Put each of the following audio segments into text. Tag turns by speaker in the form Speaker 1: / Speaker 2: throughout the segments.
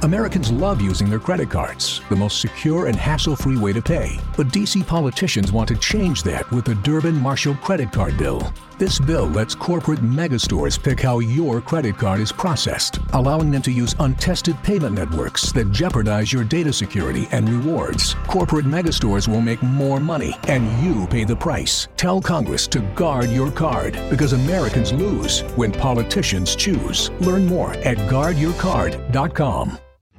Speaker 1: Americans love using their credit cards, the most secure and hassle-free way to pay. But DC politicians want to change that with the Durbin-Marshall credit card bill. This bill lets corporate megastores pick how your credit card is processed, allowing them to use untested payment networks that jeopardize your data security and rewards. Corporate megastores will make more money, and you pay the price. Tell Congress to guard your card, because Americans lose when politicians choose. Learn more at guardyourcard.com.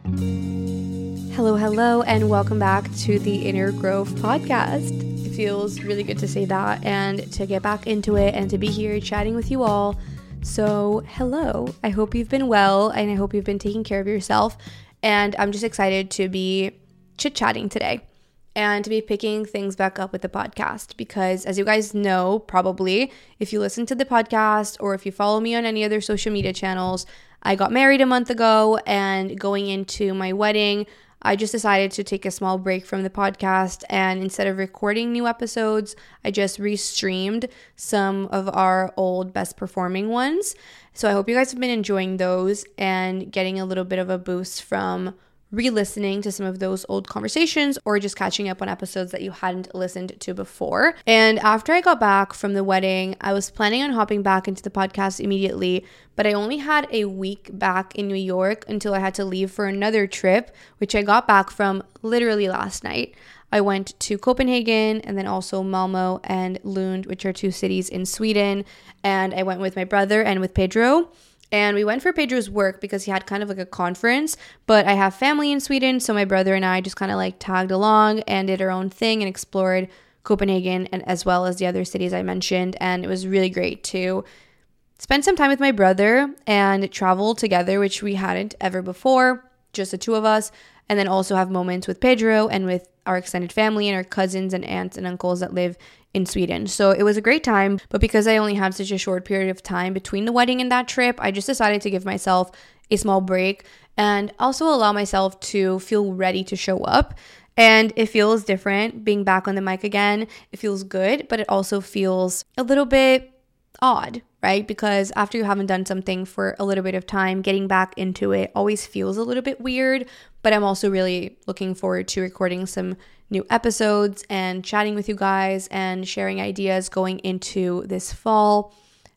Speaker 2: Hello, and welcome back to the Inner Growth Podcast. It feels really good to say that and to get back into it and to be here chatting with you all. So, hello. I hope you've been well, and I hope you've been taking care of yourself. And I'm just excited to be chit-chatting today and to be picking things back up with the podcast, because as you guys know, probably, if you listen to the podcast or if you follow me on any other social media channels, I got married a month ago, and going into my wedding, I just decided to take a small break from the podcast, and instead of recording new episodes, I just restreamed some of our old best performing ones. So I hope you guys have been enjoying those and getting a little bit of a boost from re-listening to some of those old conversations, or just catching up on episodes that you hadn't listened to before. And after I got back from the wedding, I was planning on hopping back into the podcast immediately, but I only had a week back in New York until I had to leave for another trip, which I got back from literally last night. I went to Copenhagen and then also Malmö and Lund, which are two cities in Sweden, and I went with my brother and with Pedro. And we went for Pedro's work because he had kind of like a conference, but I have family in Sweden, so my brother and I just kind of like tagged along and did our own thing and explored Copenhagen, and as well as the other cities I mentioned. And it was really great to spend some time with my brother and travel together, which we hadn't ever before, just the two of us, and then also have moments with Pedro and with our extended family and our cousins and aunts and uncles that live in Sweden. So it was a great time, but because I only had such a short period of time between the wedding and that trip, I just decided to give myself a small break and also allow myself to feel ready to show up. And it feels different being back on the mic again. It feels good, but it also feels a little bit odd, right? Because after you haven't done something for a little bit of time, getting back into it always feels a little bit weird. But I'm also really looking forward to recording some new episodes and chatting with you guys and sharing ideas going into this fall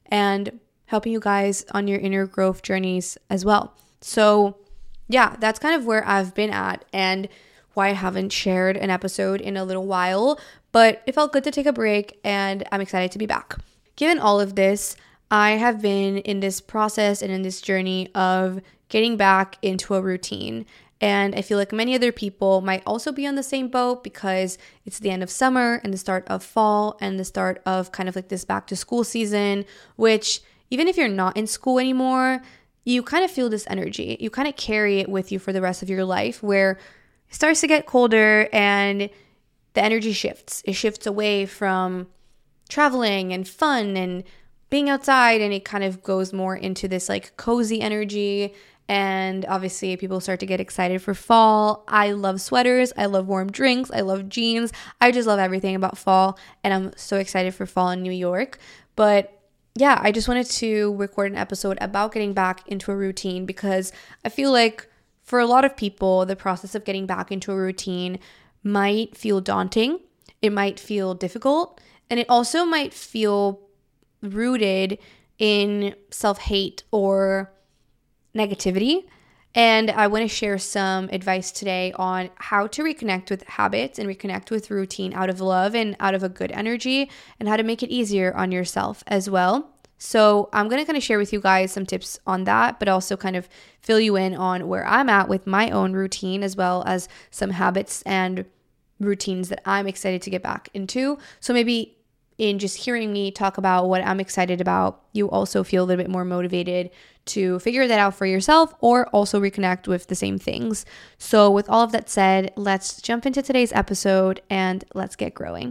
Speaker 2: and helping you guys on your inner growth journeys as well. So yeah, that's kind of where I've been at and why I haven't shared an episode in a little while, but it felt good to take a break and I'm excited to be back. Given all of this, I have been in this process and in this journey of getting back into a routine. And I feel like many other people might also be on the same boat because it's the end of summer and the start of fall and the start of kind of like this back to school season, which even if you're not in school anymore, you kind of feel this energy. You kind of carry it with you for the rest of your life, where it starts to get colder and the energy shifts. It shifts away from traveling and fun and being outside, and it kind of goes more into this like cozy energy. And obviously people start to get excited for fall. I love sweaters. I love warm drinks. I love jeans. I just love everything about fall. And I'm so excited for fall in New York. But yeah, I just wanted to record an episode about getting back into a routine, because I feel like for a lot of people, the process of getting back into a routine might feel daunting. It might feel difficult. And it also might feel rooted in self-hate or negativity. And I want to share some advice today on how to reconnect with habits and reconnect with routine out of love and out of a good energy, and how to make it easier on yourself as well. So I'm going to kind of share with you guys some tips on that, but also kind of fill you in on where I'm at with my own routine, as well as some habits and routines that I'm excited to get back into. So maybe in just hearing me talk about what I'm excited about, you also feel a little bit more motivated to figure that out for yourself, or also reconnect with the same things. So with all of that said, let's jump into today's episode and let's get growing.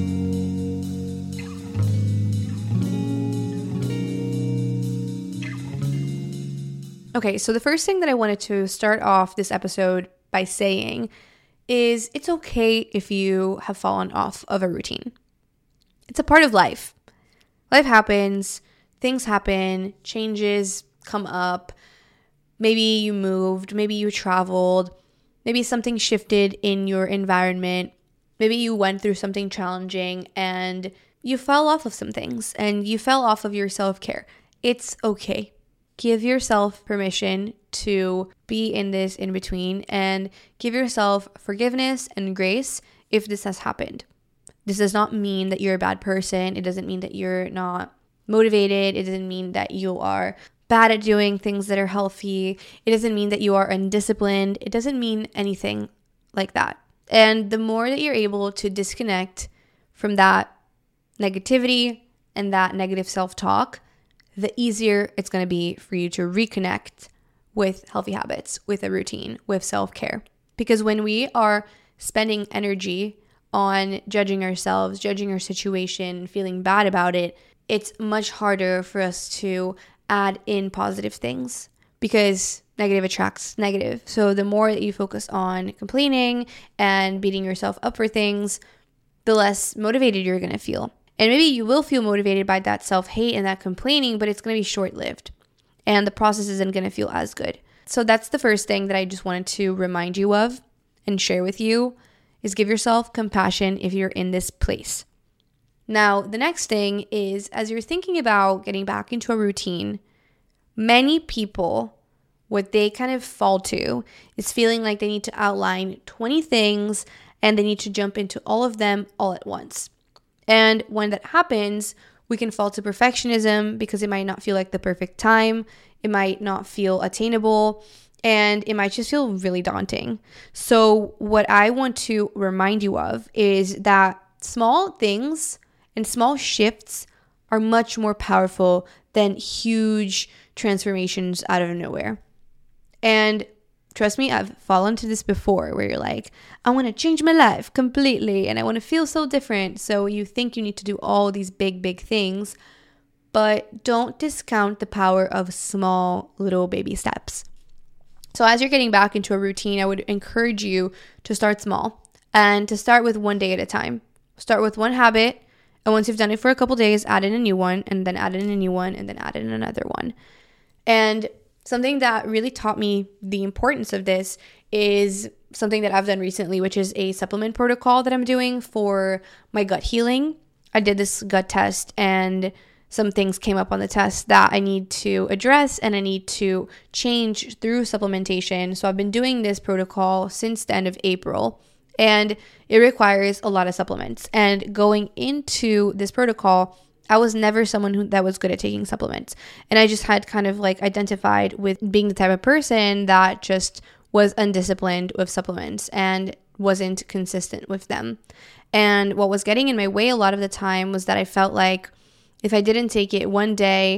Speaker 2: Okay, so the first thing that I wanted to start off this episode by saying is it's okay if you have fallen off of a routine. It's a part of life. Life happens, things happen, changes come up, Maybe you moved, maybe you traveled, maybe something shifted in your environment. Maybe you went through something challenging and you fell off of some things and you fell off of your self-care. It's okay. Give yourself permission to be in this in between and give yourself forgiveness and grace if this has happened. This does not mean that you're a bad person. It doesn't mean that you're not motivated. It doesn't mean that you are bad at doing things that are healthy. It doesn't mean that you are undisciplined. It doesn't mean anything like that. And the more that you're able to disconnect from that negativity and that negative self-talk, the easier it's going to be for you to reconnect with healthy habits, with a routine, with self-care. Because when we are spending energy on judging ourselves, judging our situation, feeling bad about it, it's much harder for us to add in positive things because negative attracts negative. So the more that you focus on complaining and beating yourself up for things, the less motivated you're going to feel. And maybe you will feel motivated by that self-hate and that complaining, but it's going to be short-lived and the process isn't going to feel as good. So that's the first thing that I just wanted to remind you of and share with you is give yourself compassion if you're in this place. Now, the next thing is as you're thinking about getting back into a routine, many people, what they kind of fall to is feeling like they need to outline 20 things and they need to jump into all of them all at once. And when that happens, we can fall to perfectionism because it might not feel like the perfect time. It might not feel attainable and it might just feel really daunting. So what I want to remind you of is that small things and small shifts are much more powerful than huge transformations out of nowhere. And trust me, I've fallen to this before where you're like, I want to change my life completely and I want to feel so different. So you think you need to do all these big things, but don't discount the power of small little baby steps. So as you're getting back into a routine, I would encourage you to start small and to start with one day at a time. Start with one habit. And once you've done it for a couple days, add in a new one and then add in a new one and then add in another one. And something that really taught me the importance of this is something that I've done recently, which is a supplement protocol that I'm doing for my gut healing. I did this gut test and some things came up on the test that I need to address and I need to change through supplementation. So I've been doing this protocol since the end of April and it requires a lot of supplements. And going into this protocol, I was never someone that was good at taking supplements. And I just had kind of like identified with being the type of person that just was undisciplined with supplements and wasn't consistent with them. And what was getting in my way a lot of the time was that I felt like if I didn't take it one day,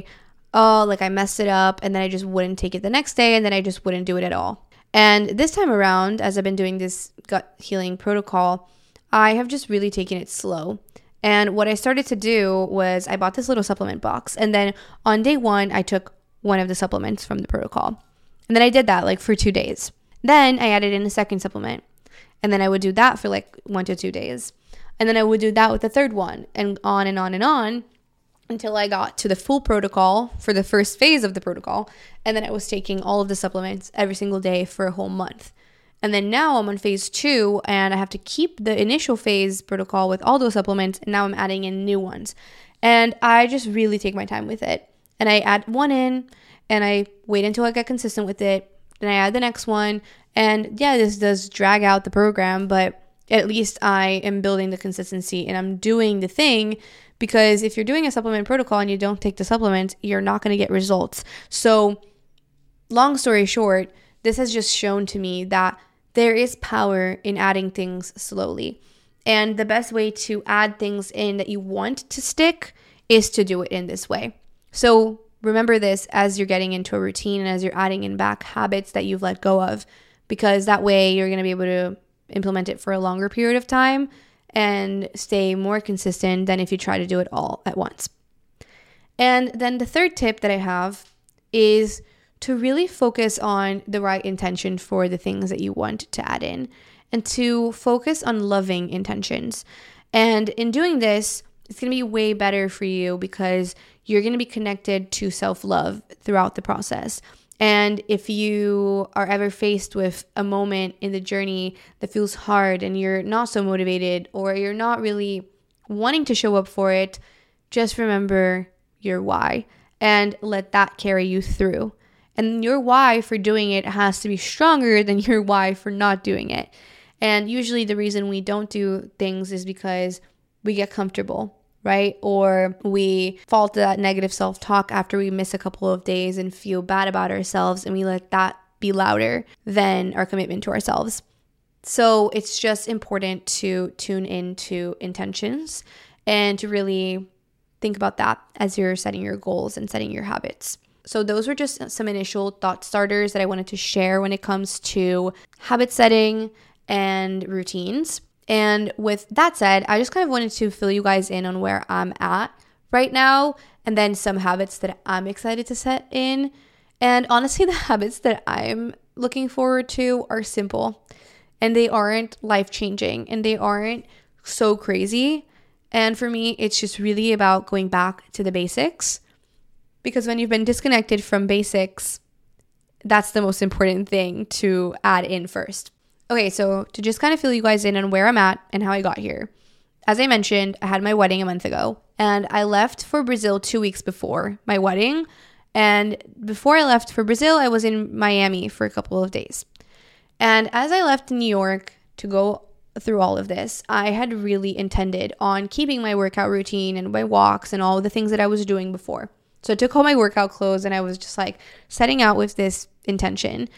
Speaker 2: I messed it up and then I just wouldn't take it the next day and then I just wouldn't do it at all. And this time around, as I've been doing this gut healing protocol, I have just really taken it slow. And what I started to do was I bought this little supplement box. And then on day one, I took one of the supplements from the protocol. And then I did that for 2 days. Then I added in a second supplement. And then I would do that for 1 to 2 days. And then I would do that with the third one and on and on and on until I got to the full protocol for the first phase of the protocol. And then I was taking all of the supplements every single day for a whole month. And then now I'm on phase 2 and I have to keep the initial phase protocol with all those supplements. And now I'm adding in new ones. And I just really take my time with it. And I add one in and I wait until I get consistent with it. Then I add the next one. And yeah, this does drag out the program, but at least I am building the consistency and I'm doing the thing. Because if you're doing a supplement protocol and you don't take the supplements, you're not going to get results. So long story short, this has just shown to me that there is power in adding things slowly. And the best way to add things in that you want to stick is to do it in this way. So remember this as you're getting into a routine and as you're adding in back habits that you've let go of, because that way you're going to be able to implement it for a longer period of time and stay more consistent than if you try to do it all at once. And then the third tip that I have is to really focus on the right intention for the things that you want to add in and to focus on loving intentions. And in doing this, it's going to be way better for you because you're going to be connected to self-love throughout the process. And if you are ever faced with a moment in the journey that feels hard and you're not so motivated or you're not really wanting to show up for it, just remember your why and let that carry you through. And your why for doing it has to be stronger than your why for not doing it. And usually the reason we don't do things is because we get comfortable, right? Or we fall to that negative self-talk after we miss a couple of days and feel bad about ourselves, and we let that be louder than our commitment to ourselves. So it's just important to tune into intentions and to really think about that as you're setting your goals and setting your habits. So those were just some initial thought starters that I wanted to share when it comes to habit setting and routines. And with that said, I just kind of wanted to fill you guys in on where I'm at right now, and then some habits that I'm excited to set in. And honestly, the habits that I'm looking forward to are simple, and they aren't life-changing, and they aren't so crazy. And for me, it's just really about going back to the basics, because when you've been disconnected from basics, that's the most important thing to add in first. Okay, so to just kind of fill you guys in on where I'm at and how I got here. As I mentioned, I had my wedding a month ago, and I left for Brazil 2 weeks before my wedding. And before I left for Brazil, I was in Miami for a couple of days. And as I left New York to go through all of this, I had really intended on keeping my workout routine and my walks and all the things that I was doing before. So I took all my workout clothes and I was just like setting out with this intention.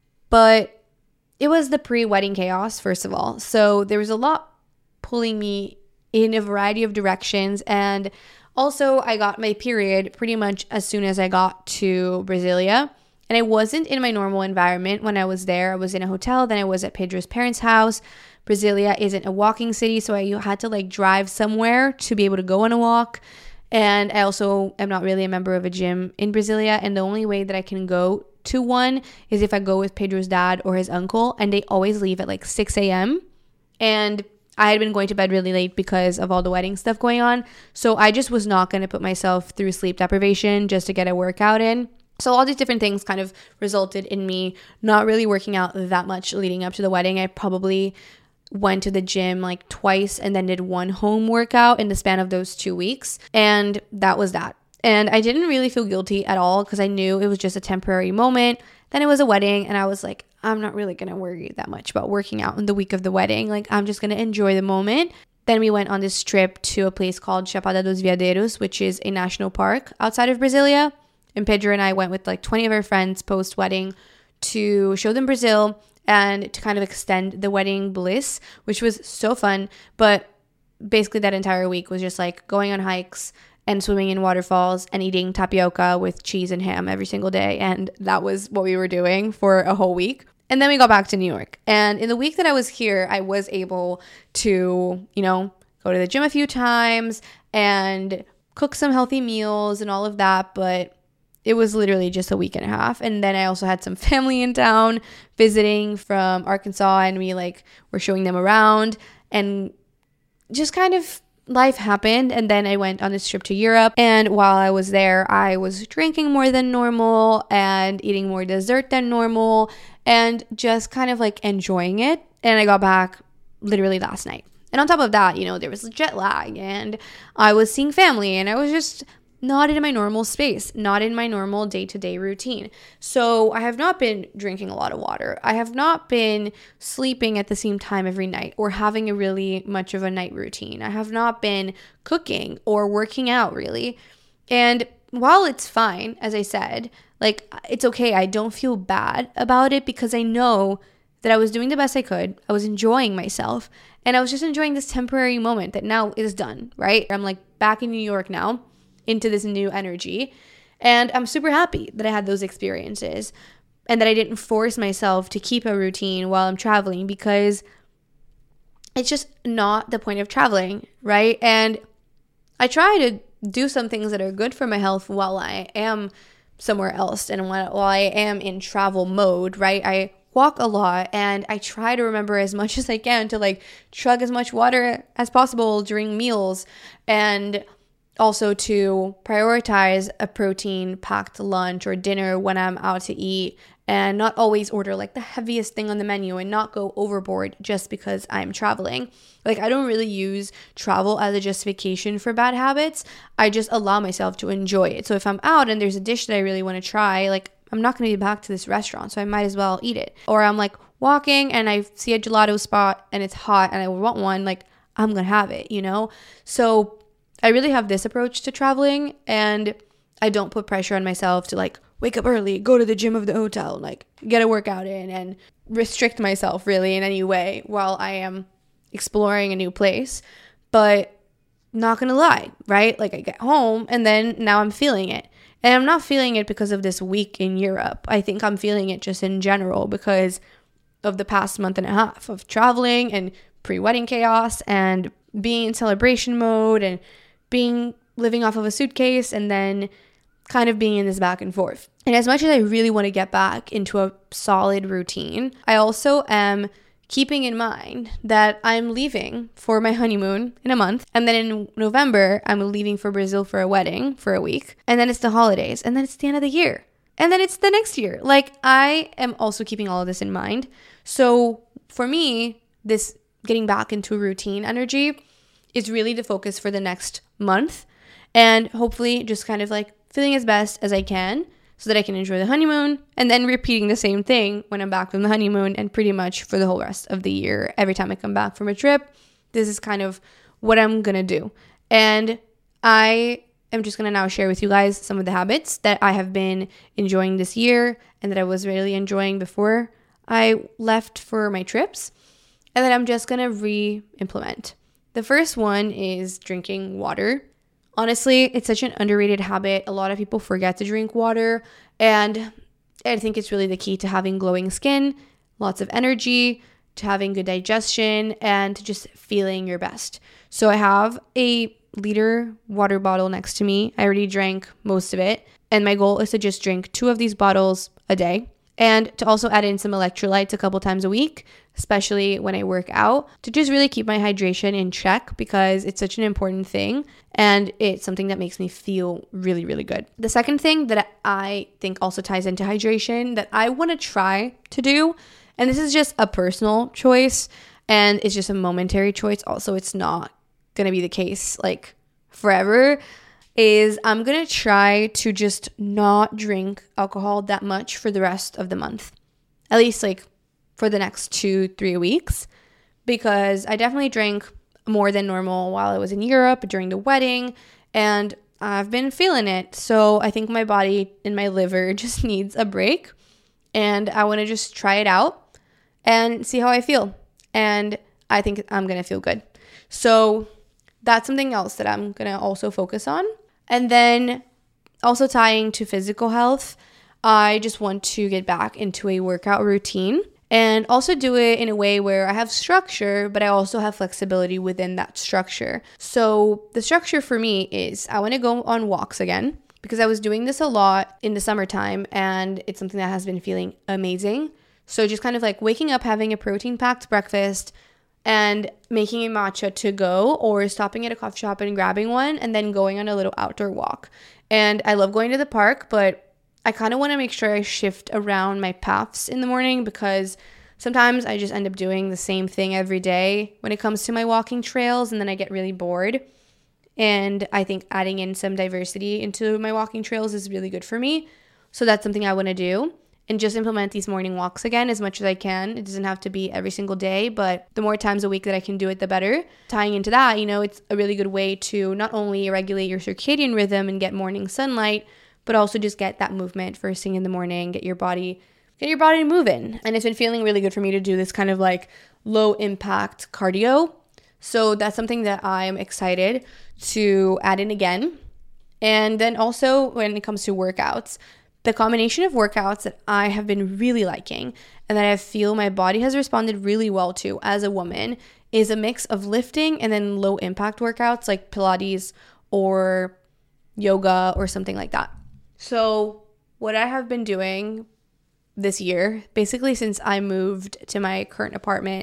Speaker 2: But it was the pre-wedding chaos, first of all. So there was a lot pulling me in a variety of directions. And also I got my period pretty much as soon as I got to Brasilia. And I wasn't in my normal environment when I was there. I was in a hotel, then I was at Pedro's parents' house. Brasilia isn't a walking city, so I had to like drive somewhere to be able to go on a walk. And I also am not really a member of a gym in Brasilia, and the only way that I can go to one is if I go with Pedro's dad or his uncle, and they always leave at like 6 a.m. And I had been going to bed really late because of all the wedding stuff going on, so I just was not going to put myself through sleep deprivation just to get a workout in. So all these different things kind of resulted in me not really working out that much leading up to the wedding. I probably went to the gym like twice and then did one home workout in the span of those 2 weeks. And that was that. And I didn't really feel guilty at all because I knew it was just a temporary moment. Then it was a wedding and I was like, I'm not really going to worry that much about working out in the week of the wedding. Like, I'm just going to enjoy the moment. Then we went on this trip to a place called Chapada dos Veadeiros, which is a national park outside of Brasilia. And Pedro and I went with like 20 of our friends post-wedding to show them Brazil and to kind of extend the wedding bliss, which was so fun. But basically that entire week was just like going on hikes and swimming in waterfalls and eating tapioca with cheese and ham every single day. And that was what we were doing for a whole week. And then we got back to New York. And in the week that I was here, I was able to, go to the gym a few times and cook some healthy meals and all of that. But it was literally just a week and a half. And then I also had some family in town visiting from Arkansas, and we were showing them around, and just kind of life happened. And then I went on this trip to Europe, and while I was there, I was drinking more than normal and eating more dessert than normal and just kind of enjoying it. And I got back literally last night. And on top of that, there was jet lag, and I was seeing family, and I was just not in my normal space, not in my normal day-to-day routine. So I have not been drinking a lot of water. I have not been sleeping at the same time every night or having a really much of a night routine. I have not been cooking or working out really. And while it's fine, as I said, it's okay. I don't feel bad about it because I know that I was doing the best I could. I was enjoying myself, and I was just enjoying this temporary moment that now is done, right? I'm back in New York now, into this new energy, and I'm super happy that I had those experiences and that I didn't force myself to keep a routine while I'm traveling, because it's just not the point of traveling, right? And I try to do some things that are good for my health while I am somewhere else and while I am in travel mode, right? I walk a lot, and I try to remember as much as I can to chug as much water as possible during meals, and also to prioritize a protein-packed lunch or dinner when I'm out to eat, and not always order like the heaviest thing on the menu and not go overboard just because I'm traveling. Like, I don't really use travel as a justification for bad habits. I just allow myself to enjoy it. So if I'm out and there's a dish that I really want to try, like, I'm not going to be back to this restaurant, so I might as well eat it. Or I'm like walking and I see a gelato spot and it's hot and I want one, like, I'm going to have it, you know? So I really have this approach to traveling, and I don't put pressure on myself to like wake up early, go to the gym of the hotel, like get a workout in, and restrict myself really in any way while I am exploring a new place. But not gonna lie, right? Like, I get home and then now I'm feeling it. And I'm not feeling it because of this week in Europe. I think I'm feeling it just in general because of the past month and a half of traveling and pre-wedding chaos and being in celebration mode and living off of a suitcase and then kind of being in this back and forth. And as much as I really want to get back into a solid routine, I also am keeping in mind that I'm leaving for my honeymoon in a month. And then in November, I'm leaving for Brazil for a wedding for a week. And then it's the holidays. And then it's the end of the year. And then it's the next year. Like, I am also keeping all of this in mind. So for me, this getting back into routine energy is really the focus for the next month, and hopefully just kind of like feeling as best as I can so that I can enjoy the honeymoon, and then repeating the same thing when I'm back from the honeymoon and pretty much for the whole rest of the year. Every time I come back from a trip, this is kind of what I'm gonna do. And I am just gonna now share with you guys some of the habits that I have been enjoying this year and that I was really enjoying before I left for my trips, and that I'm just gonna re-implement. The first one is drinking water. Honestly, it's such an underrated habit. A lot of people forget to drink water, and I think it's really the key to having glowing skin, lots of energy, to having good digestion, and to just feeling your best. So I have a liter water bottle next to me. I already drank most of it, and my goal is to just drink 2 of these bottles a day, and to also add in some electrolytes a couple times a week, especially when I work out, to just really keep my hydration in check because it's such an important thing and it's something that makes me feel really, really good. The second thing that I think also ties into hydration that I want to try to do, and this is just a personal choice and it's just a momentary choice, also it's not going to be the case like forever, is I'm going to try to just not drink alcohol that much for the rest of the month. At least like for the next 2-3 weeks, because I definitely drank more than normal while I was in Europe during the wedding, and I've been feeling it. So I think my body and my liver just needs a break, and I want to just try it out and see how I feel. And I think I'm going to feel good. So that's something else that I'm going to also focus on. And then also tying to physical health, I just want to get back into a workout routine and also do it in a way where I have structure, but I also have flexibility within that structure. So the structure for me is I want to go on walks again because I was doing this a lot in the summertime and it's something that has been feeling amazing. So just kind of like waking up, having a protein-packed breakfast, and making a matcha to go or stopping at a coffee shop and grabbing one and then going on a little outdoor walk. And I love going to the park, but I kind of want to make sure I shift around my paths in the morning because sometimes I just end up doing the same thing every day when it comes to my walking trails, and then I get really bored. And I think adding in some diversity into my walking trails is really good for me. So that's something I want to do. And just implement these morning walks again as much as I can. It doesn't have to be every single day, but the more times a week that I can do it, the better. Tying into that, it's a really good way to not only regulate your circadian rhythm and get morning sunlight, but also just get that movement first thing in the morning, get your body moving. And it's been feeling really good for me to do this kind of like low impact cardio. So that's something that I'm excited to add in again. And then also when it comes to workouts, the combination of workouts that I have been really liking and that I feel my body has responded really well to as a woman is a mix of lifting and then low impact workouts like Pilates or yoga or something like that. So what I have been doing this year, basically since I moved to my current apartment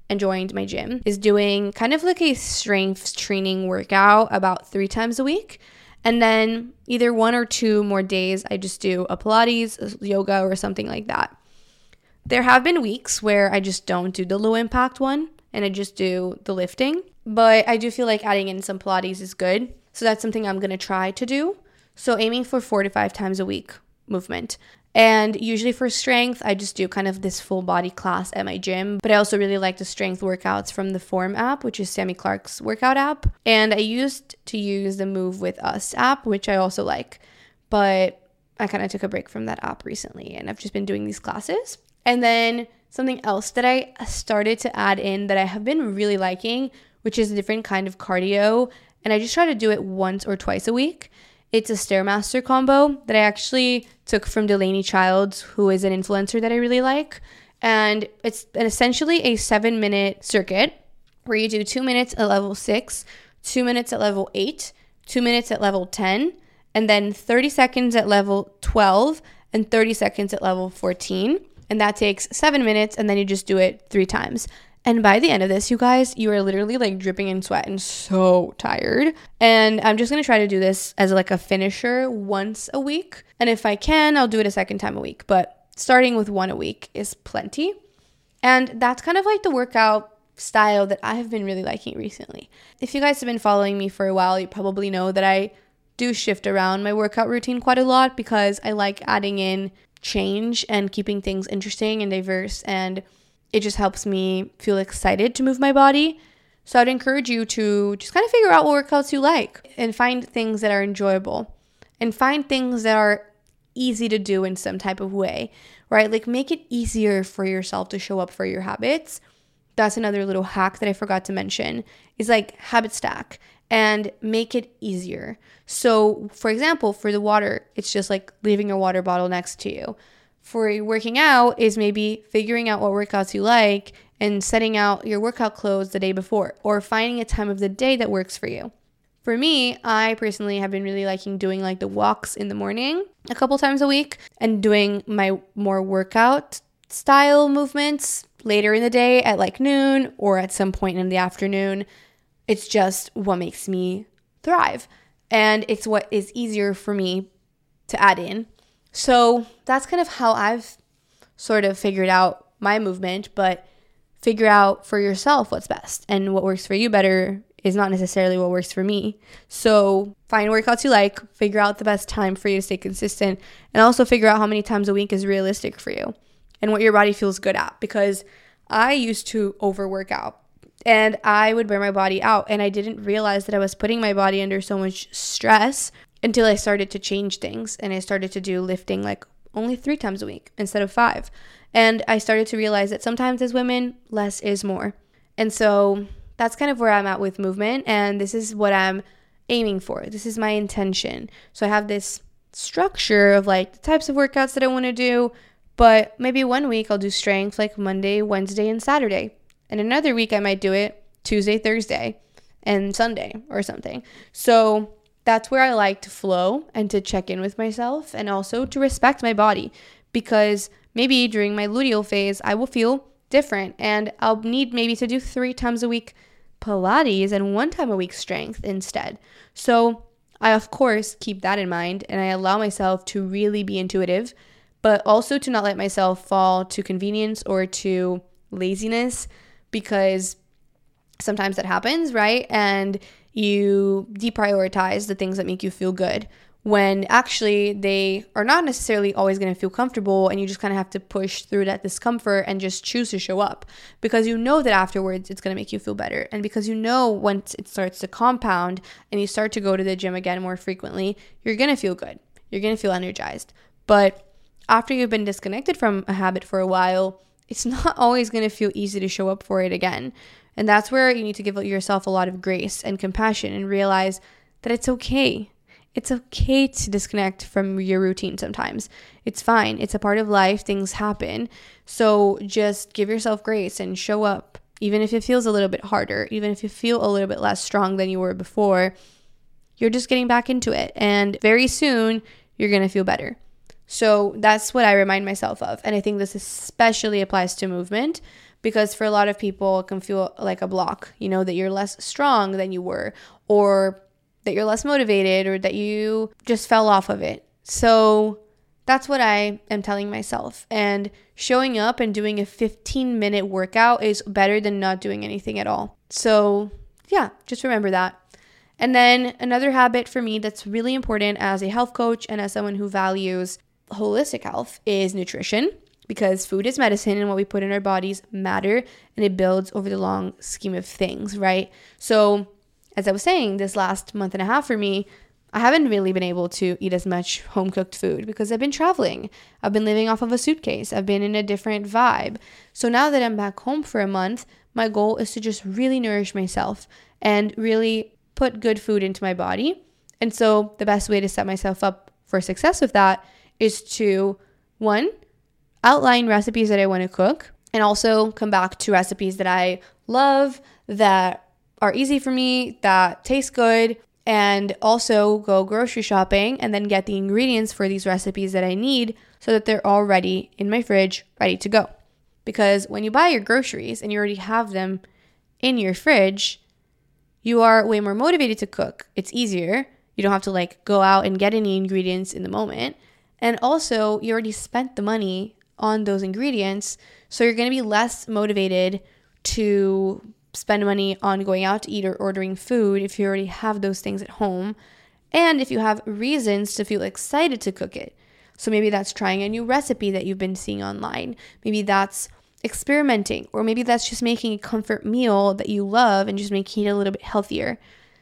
Speaker 2: and joined my gym is doing kind of like a strength training workout about 3 times a week. And then either 1 or 2 more days, I just do a Pilates, yoga, or something like that. There have been weeks where I just don't do the low impact one and I just do the lifting. But I do feel like adding in some Pilates is good. So that's something I'm going to try to do. So aiming for 4 to 5 times a week movement. And usually for strength, I just do kind of this full body class at my gym. But I also really like the strength workouts from the Form app, which is Sammy Clark's workout app. And I used to use the Move With Us app, which I also like. But I kind of took a break from that app recently and I've just been doing these classes. And then something else that I started to add in that I have been really liking, which is a different kind of cardio. And I just try to do it once or twice a week. It's a Stairmaster combo that I actually took from Delaney Childs, who is an influencer that I really like. And it's essentially a 7-minute circuit where you do 2 minutes at level 6, 2 minutes at level 8, 2 minutes at level 10, and then 30 seconds at level 12 and 30 seconds at level 14. And that takes 7 minutes, and then you just do it 3 times. And by the end of this, you guys, you are literally like dripping in sweat and so tired. And I'm just going to try to do this as like a finisher once a week. And if I can, I'll do it a second time a week. But starting with 1 a week is plenty. And that's kind of like the workout style that I have been really liking recently. If you guys have been following me for a while, you probably know that I do shift around my workout routine quite a lot because I like adding in change and keeping things interesting and diverse, and it just helps me feel excited to move my body. So I'd encourage you to just kind of figure out what workouts you like and find things that are enjoyable and find things that are easy to do in some type of way, right? Like make it easier for yourself to show up for your habits. That's another little hack that I forgot to mention is like habit stack and make it easier. So for example, for the water, it's just like leaving your water bottle next to you. For working out is maybe figuring out what workouts you like and setting out your workout clothes the day before or finding a time of the day that works for you. For me, I personally have been really liking doing like the walks in the morning a couple times a week and doing my more workout style movements later in the day at like noon or at some point in the afternoon. It's just what makes me thrive. And it's what is easier for me to add in. So that's kind of how I've sort of figured out my movement, but figure out for yourself what's best. And what works for you better is not necessarily what works for me. So find workouts you like, figure out the best time for you to stay consistent, and also figure out how many times a week is realistic for you and what your body feels good at. Because I used to overwork out and I would burn my body out, and I didn't realize that I was putting my body under so much stress until I started to change things and I started to do lifting like only 3 times a week instead of 5. And I started to realize that sometimes as women, less is more. And so that's kind of where I'm at with movement, and this is what I'm aiming for. This is my intention. So I have this structure of like the types of workouts that I want to do, but maybe one week I'll do strength like Monday, Wednesday, and Saturday. And another week I might do it Tuesday, Thursday, and Sunday or something. So that's where I like to flow and to check in with myself and also to respect my body, because maybe during my luteal phase, I will feel different and I'll need maybe to do 3 times a week Pilates and 1 time a week strength instead. So I, of course, keep that in mind and I allow myself to really be intuitive, but also to not let myself fall to convenience or to laziness, because sometimes that happens, right? And you deprioritize the things that make you feel good when actually they are not necessarily always going to feel comfortable, and you just kind of have to push through that discomfort and just choose to show up because you know that afterwards it's going to make you feel better, and because you know once it starts to compound and you start to go to the gym again more frequently, you're going to feel good. You're going to feel energized. But after you've been disconnected from a habit for a while, it's not always going to feel easy to show up for it again. And that's where you need to give yourself a lot of grace and compassion and realize that it's okay. It's okay to disconnect from your routine sometimes. It's fine. It's a part of life. Things happen. So just give yourself grace and show up. Even if it feels a little bit harder, even if you feel a little bit less strong than you were before, you're just getting back into it. And very soon, you're going to feel better. So that's what I remind myself of. And I think this especially applies to movement, because for a lot of people, it can feel like a block, that you're less strong than you were, or that you're less motivated, or that you just fell off of it. So that's what I am telling myself. And showing up and doing a 15-minute workout is better than not doing anything at all. So yeah, just remember that. And then another habit for me that's really important as a health coach and as someone who values holistic health is nutrition, because food is medicine and what we put in our bodies matter, and it builds over the long scheme of things, right? So as I was saying, this last month and a half for me, I haven't really been able to eat as much home-cooked food because I've been traveling. I've been living off of a suitcase. I've been in a different vibe. So now that I'm back home for a month, my goal is to just really nourish myself and really put good food into my body. And so the best way to set myself up for success with that is to, one, outline recipes that I want to cook, and also come back to recipes that I love, that are easy for me, that taste good, and also go grocery shopping and then get the ingredients for these recipes that I need so that they're all ready in my fridge, ready to go. Because when you buy your groceries and you already have them in your fridge, you are way more motivated to cook. It's easier. You don't have to go out and get any ingredients in the moment. And also, you already spent the money on those ingredients, so you're going to be less motivated to spend money on going out to eat or ordering food if you already have those things at home, and if you have reasons to feel excited to cook it. So maybe that's trying a new recipe that you've been seeing online. Maybe that's experimenting, or maybe that's just making a comfort meal that you love and just making it a little bit healthier.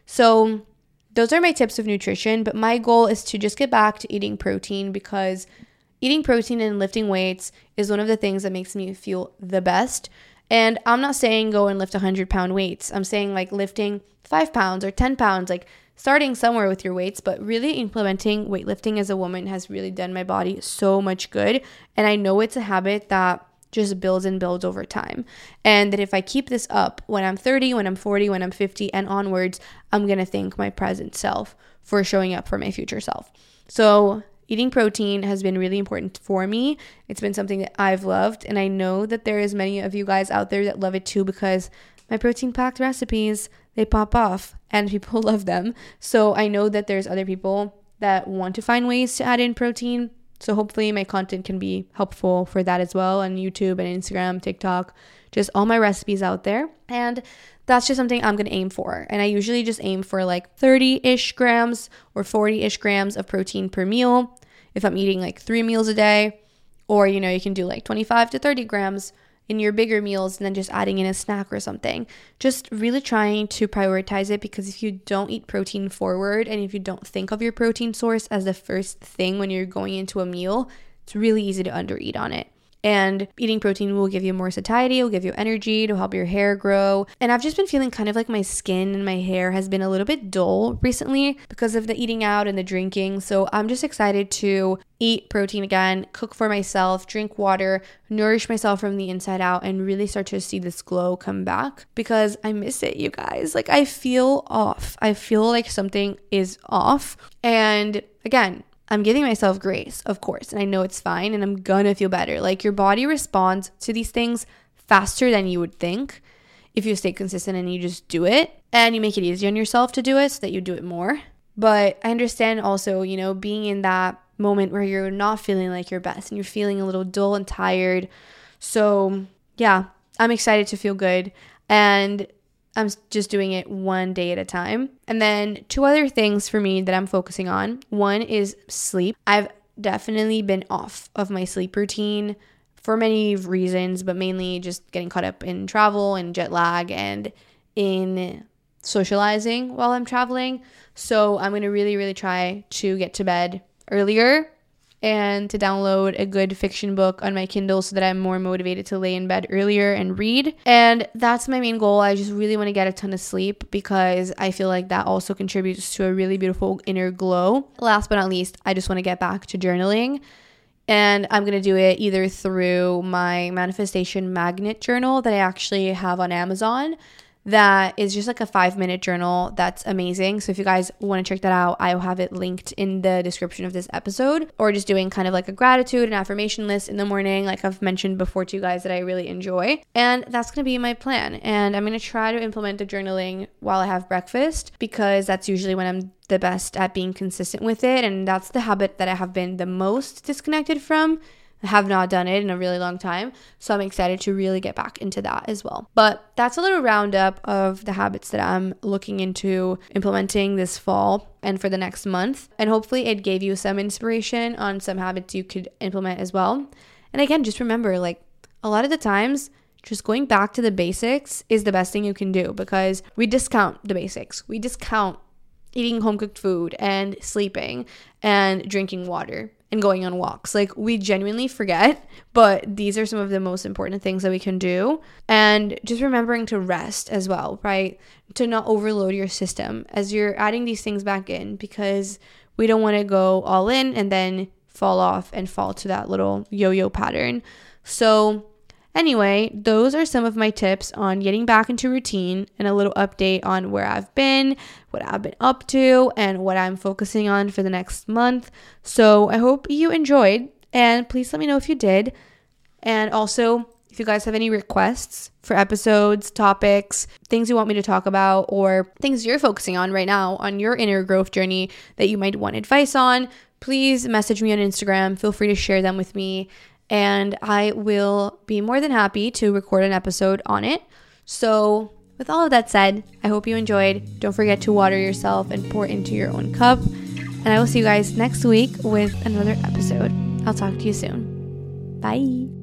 Speaker 2: So those are my tips of nutrition, but my goal is to just get back to eating protein, because eating protein and lifting weights is one of the things that makes me feel the best. And I'm not saying go and lift 100-pound weights. I'm saying lifting 5 pounds or 10 pounds, starting somewhere with your weights, but really implementing weightlifting as a woman has really done my body so much good. And I know it's a habit that just builds and builds over time. And that if I keep this up when I'm 30, when I'm 40, when I'm 50 and onwards, I'm going to thank my present self for showing up for my future self. So eating protein has been really important for me. It's been something that I've loved, and I know that there is many of you guys out there that love it too, because my protein-packed recipes, they pop off and people love them. So I know that there's other people that want to find ways to add in protein. So hopefully my content can be helpful for that as well on YouTube and Instagram, TikTok, just all my recipes out there. And that's just something I'm going to aim for. And I usually just aim for 30-ish grams or 40-ish grams of protein per meal if I'm eating 3 meals a day. Or, you can do 25 to 30 grams in your bigger meals and then just adding in a snack or something. Just really trying to prioritize it, because if you don't eat protein forward and if you don't think of your protein source as the first thing when you're going into a meal, it's really easy to undereat on it. And eating protein will give you more satiety, will give you energy, it'll help your hair grow. And I've just been feeling kind of like my skin and my hair has been a little bit dull recently because of the eating out and the drinking. So I'm just excited to eat protein again, cook for myself, drink water, nourish myself from the inside out, and really start to see this glow come back, because I miss it, you guys. I feel off. I feel like something is off. And again, I'm giving myself grace, of course, and I know it's fine and I'm gonna feel better. Your body responds to these things faster than you would think if you stay consistent and you just do it and you make it easier on yourself to do it so that you do it more. But I understand also, being in that moment where you're not feeling like your best and you're feeling a little dull and tired. So yeah, I'm excited to feel good, and I'm just doing it one day at a time. And then 2 other things for me that I'm focusing on. One is sleep. I've definitely been off of my sleep routine for many reasons, but mainly just getting caught up in travel and jet lag and in socializing while I'm traveling. So I'm going to really, really try to get to bed earlier and to download a good fiction book on my Kindle so that I'm more motivated to lay in bed earlier and read. And that's my main goal. I just really want to get a ton of sleep, because I feel like that also contributes to a really beautiful inner glow. Last but not least, I just want to get back to journaling. And I'm going to do it either through my manifestation magnet journal that I actually have on Amazon. that is just like a 5-minute journal that's amazing. So if you guys want to check that out, I will have it linked in the description of this episode. Or just doing kind of like a gratitude and affirmation list in the morning, like I've mentioned before to you guys, that I really enjoy. And that's going to be my plan. And I'm going to try to implement the journaling while I have breakfast, because that's usually when I'm the best at being consistent with it. And that's the habit that I have been the most disconnected from. I have not done it in a really long time, so I'm excited to really get back into that as well. But that's a little roundup of the habits that I'm looking into implementing this fall and for the next month. And hopefully it gave you some inspiration on some habits you could implement as well. And again, just remember, like, a lot of the times, just going back to the basics is the best thing you can do, because we discount the basics. We discount eating home cooked food and sleeping and drinking water and going on walks. Like, we genuinely forget, but these are some of the most important things that we can do. And just remembering to rest as well, right? To not overload your system as you're adding these things back in, because we don't want to go all in and then fall off and fall to that little yo-yo pattern. So anyway, those are some of my tips on getting back into routine, and a little update on where I've been, what I've been up to, and what I'm focusing on for the next month. So I hope you enjoyed, and please let me know if you did. And also, if you guys have any requests for episodes, topics, things you want me to talk about, or things you're focusing on right now on your inner growth journey that you might want advice on, please message me on Instagram. Feel free to share them with me, and I will be more than happy to record an episode on it. So with all of that said, I hope you enjoyed. Don't forget to water yourself and pour into your own cup. And I will see you guys next week with another episode. I'll talk to you soon. Bye.